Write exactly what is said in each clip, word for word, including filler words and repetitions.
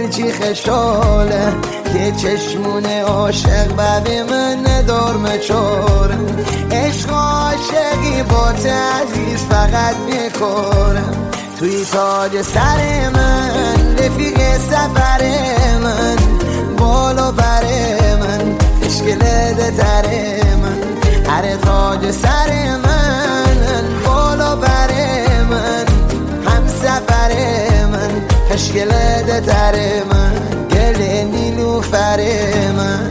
دلچی خشاله که چشمون عاشق ببی من ندارم چاره. عشق عاشقی با عزیز فقط میکنم توی تاج سر من، رفیق سفر من، بالا بر من، اشکلده تر من، هر تاج سر من، بالا بر من، هم سفر من، اشکلده تر من، گل نیلوفر من.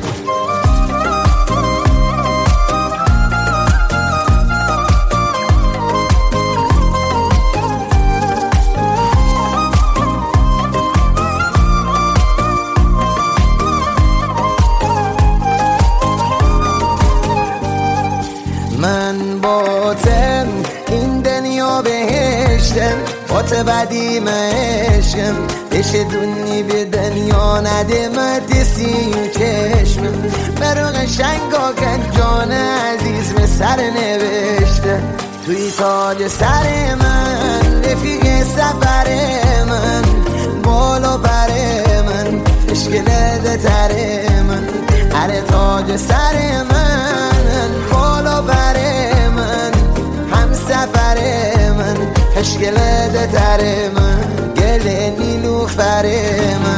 من باتم این دنیا بهشتم، بات بدی عشقم، بشدونی به دنیا نده مدسی و چشمم، برو قشنگا کن جان عزیز به سر نوشته توی تاج سر من، رفیق سفر من، بالا بر من، اشکلده تر من، هر تاج سر من، بالا بر من، هم سفر من، اشکلده تر من، گل نیلوفر من.